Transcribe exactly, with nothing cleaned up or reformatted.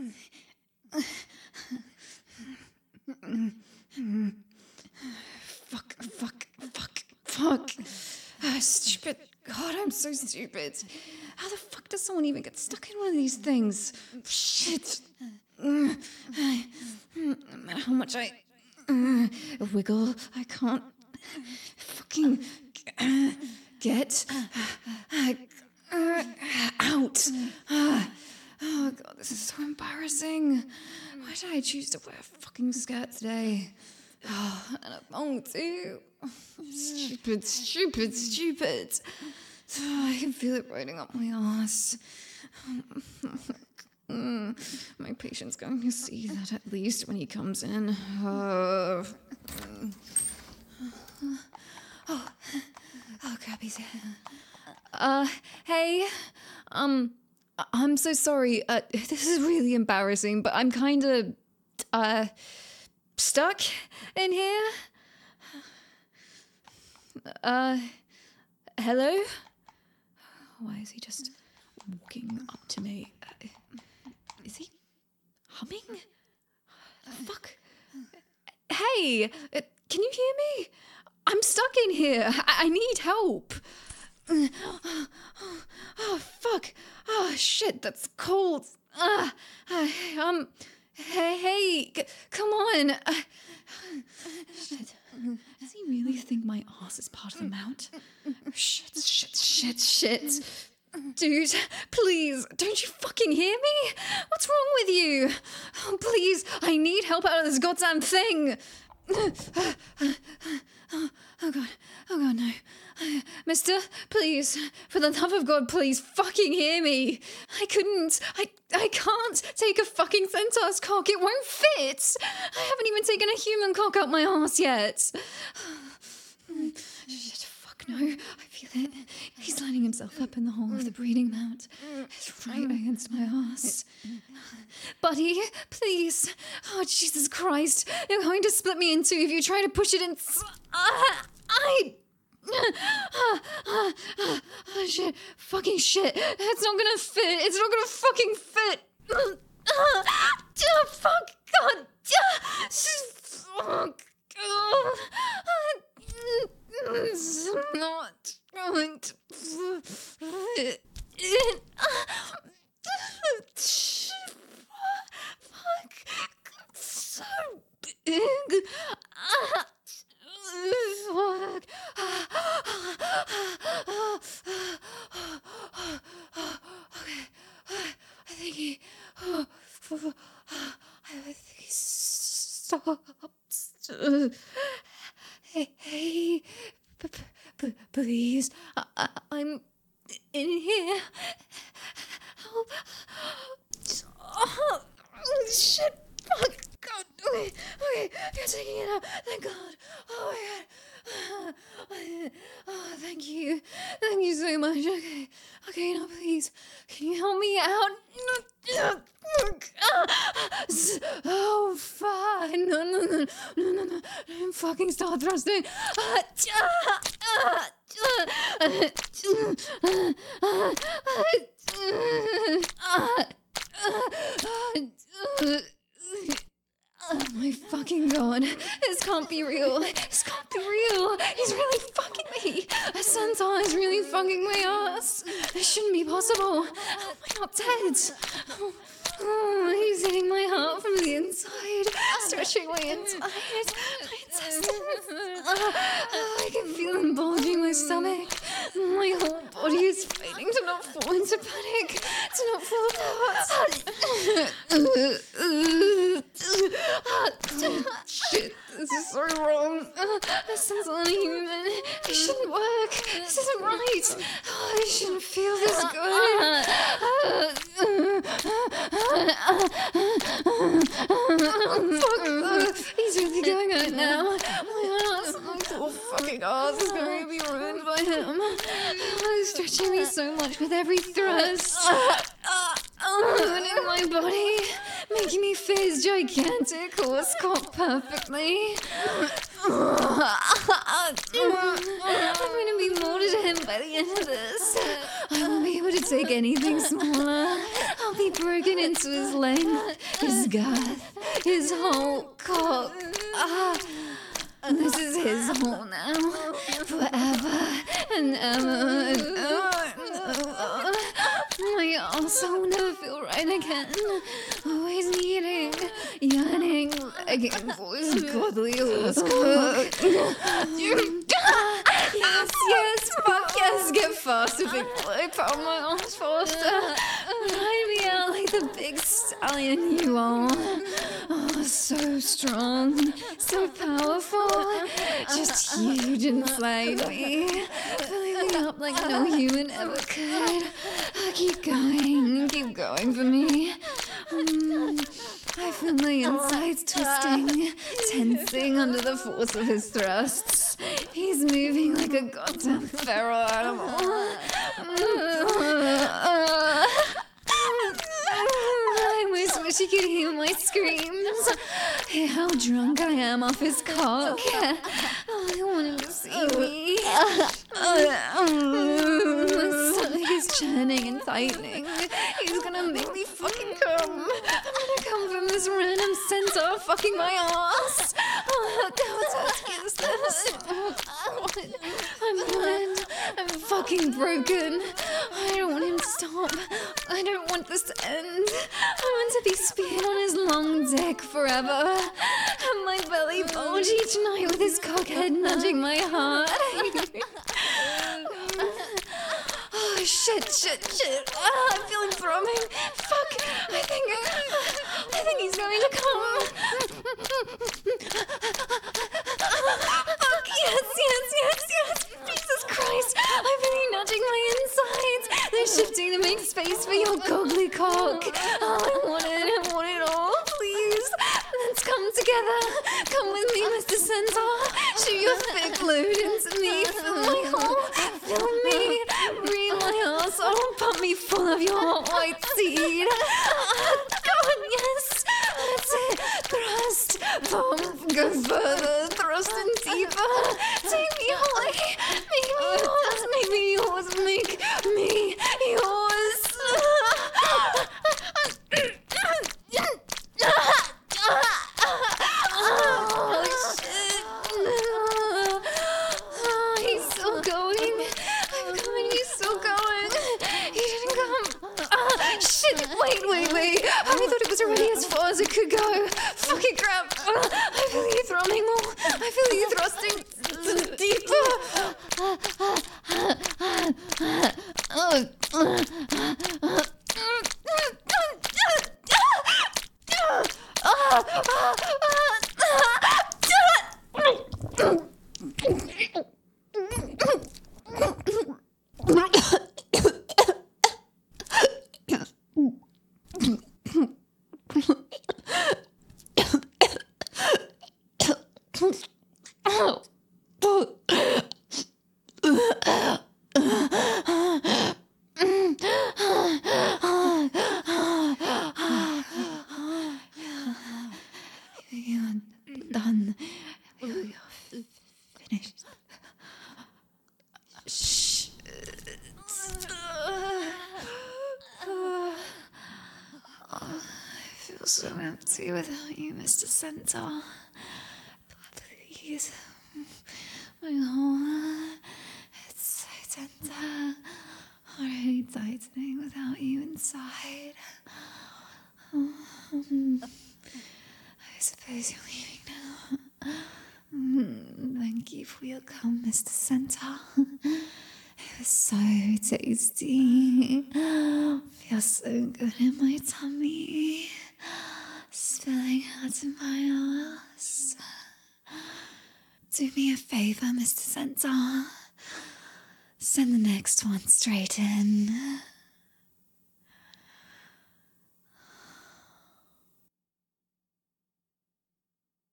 Fuck, fuck, fuck, fuck. Ah, stupid. God, I'm so stupid. How the fuck does someone even get stuck in one of these things? Shit. No matter how much I uh, wiggle, I can't fucking uh, get uh, uh, out. Uh, oh god, this is so embarrassing. Why did I choose to wear a fucking skirt today? Oh, and a thong too. Stupid, stupid, stupid. Oh, I can feel it riding up my ass. Mm, my patient's going to see that at least when he comes in. Oh, oh, oh crap, he's here. Uh, hey, um, I'm so sorry. Uh, this is really embarrassing, but I'm kind of, uh, stuck in here. Uh, hello? Why is he just walking up to me? Uh, is he humming? The fuck? Hey, uh, can you hear me? I'm stuck in here. I, I need help. Oh, oh, oh, fuck. Oh, shit, that's cold. Uh, uh, um, hey, hey, c- come on. Uh, shit. Does he really think my ass is part of the mount? Shit, shit, shit, shit. Dude, please, don't you fucking hear me? What's wrong with you? Oh, please, I need help out of this goddamn thing. Oh, oh god, oh god, no. Mister, please, for the love of God, please fucking hear me. I couldn't, I, I can't take a fucking centaur's cock. It won't fit. I haven't even taken a human cock out my arse yet. Shit, fuck no, I feel it. He's lining himself up in the hole of the breeding mount. It's right against my arse. Buddy, please. Oh, Jesus Christ. You're going to split me in two if you try to push it in. Uh, I... Ah, ah, ah, ah, shit, fucking shit. It's not gonna fit. It's not gonna fucking fit. Ah, ah, fuck, God. Ah, fuck. Oh, it's not going to fit. Fuck. So big. Ah. Fuck. Okay. I think he. I think he stops. Hey, hey, please. I, I'm in here. Help. Oh, shit. Fuck. God. Okay. Okay. You're taking it out. Thank God. Oh my God. Oh, thank you. Thank you so much. Okay. Okay, now please. Can you help me out? Oh, fuck. No, no, no. No, no, no. Don't fucking start thrusting. Oh my fucking God. This can't be real. This can't be real. He's really fucking me. A centaur is really fucking my ass. This shouldn't be possible. How am I not dead? Oh, oh, he's hitting my heart from the inside, stretching my inside, my intestines. Oh, I can feel them bulging my stomach. My whole body is fighting to not fall into panic, to not fall apart. Shit, this is so wrong. This is unhuman. It shouldn't work. This isn't right. Oh, I shouldn't feel this good. Fuck. He's really going at it now. My ass, my poor fucking ass is going to be ruined by him. He's stretching me so much with every thrust. Ruining my body. making me fit his gigantic horse cock perfectly. I'm gonna be molded to him by the end of this. I won't be able to take anything smaller. I'll be broken into his length, his girth, his whole cock. Ah. This is his hole now, forever and ever and ever and ever. My arsehole will never feel right again. Always needing, yearning, begging for his godly horse cock. Yes, yes, fuck yes, get faster, big boy, pound my arms faster. Ride me out like the big stallion you are. Oh, so strong, so powerful, just huge inside me, filling me up like no human ever could. Keep going, keep going for me. Mm, I feel my insides twisting, tensing under the force of his thrusts. He's moving like a goddamn feral animal. I almost wish he could hear my screams. Hear how drunk I am off his cock. Oh, I want him to see me. My stomach is churning and tightening. He's gonna make me fucking come. I'm gonna come from this random centaur fucking my ass. Oh, how toxic is this? Oh, God. I'm blind. I'm fucking broken. I don't want him to stop. I don't want this to end. I want to be speared on his long dick forever. And my belly bulge each night with his cockhead nudging my heart. Oh, shit, shit, shit. Ah, I'm feeling throbbing. Fuck. I think, I think he's going to come. Fuck, yes, yes, yes, yes. Jesus Christ. I'm really nudging my insides. They're shifting to make space for your goggly cock. Oh, I want it. I want it all. Please. Let's come together. Come with me, Mister Centaur. Shoot your thick load into me. Fill my hole. Fill me. Breathe my arsehole. Pump me full of your hot white seed. Oh, God, yes. That's it. Thrust. Pump. Go further. Thrust in deeper. Take me away. Make me yours. Make me yours. Make me yours. Oh, shit. Oh, he's still going. I'm coming, he's still going. He didn't come. Ah, shit. Wait, wait, wait. I thought it was already as far as it could go. Fucking crap. I feel you throbbing more. I feel you thrusting deeper. You're done. You're finished. Shh. I feel so empty without you, Mister Centaur. Please. My hole. It's so tender. Already tightening without you inside. Um, I suppose you're leaving now. Mm, thank you for your cum, Mister Centaur. It was so tasty. Feels so good in my tummy. Spilling out in my ass. Do me a favour, Mister Centaur. Send the next one straight in.